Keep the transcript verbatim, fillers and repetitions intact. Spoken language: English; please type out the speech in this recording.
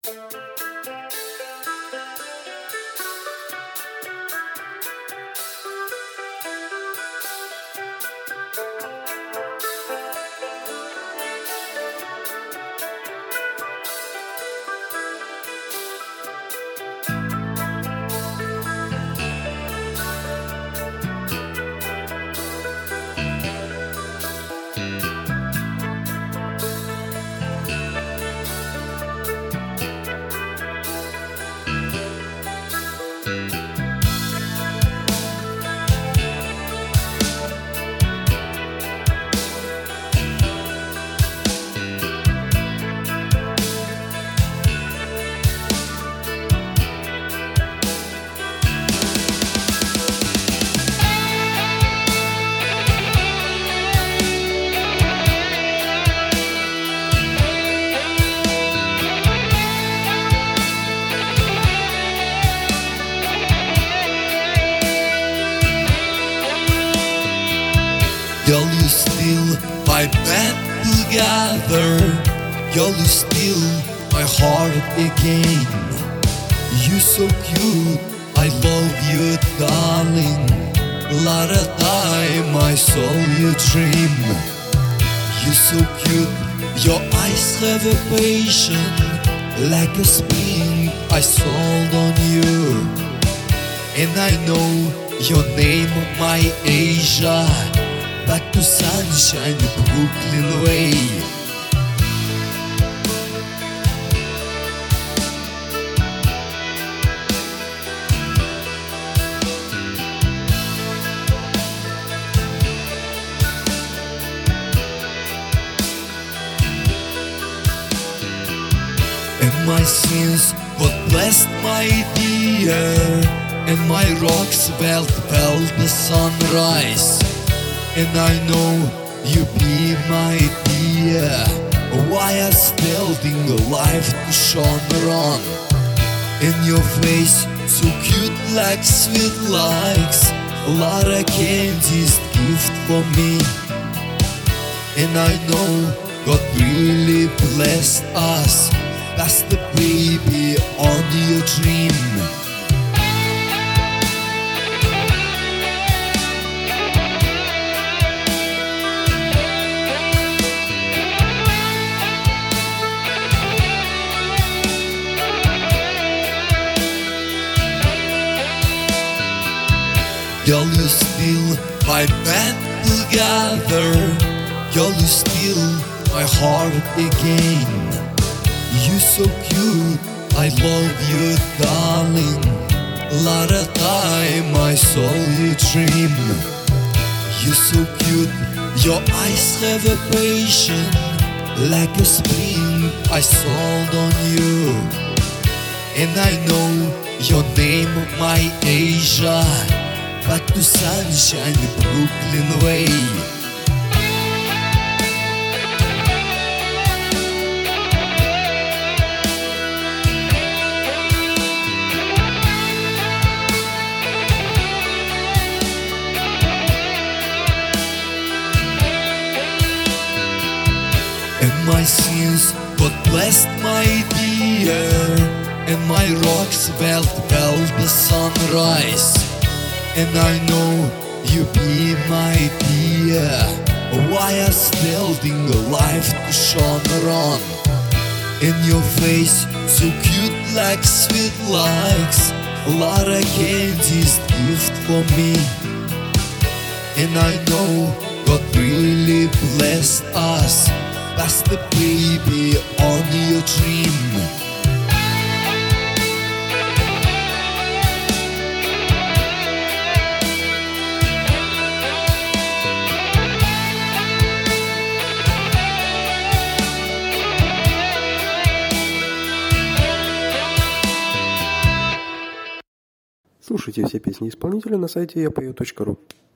Girl, you steal my bed together. Girl, you steal my heart again. You so cute, I love you, darling. Lot of time I saw you dream. You so cute, your eyes have a passion. Like a spring I sold on you. And I know your name, my Asia. Back to sunshine, Brooklyn way. And my sins got blessed, my dear, and my rocks felt, felt the sunrise. And I know you be my dear. Why I still think life to shine on. In your face, so cute like sweet likes. A lot of candy's gift for me. And I know God really blessed us. That's the baby on your dream. Girl, you steal my bed together. Girl, you steal my heart again. You so cute, I love you, darling. Lot of time I saw you dream. You so cute, your eyes have a passion. Like a spring I sold on you. And I know your name, my Asia. Back to sunshine, Brooklyn way. And my sins got blessed, my dear, and my rocks felt, felt the sunrise. And I know you be my dear. Why I still think life to shine on. In your face, so cute like sweet likes. A lot of candy's gift for me. And I know God really blessed us. That's the baby on your dream. Слушайте все песни исполнителя на сайте я пою точка ру.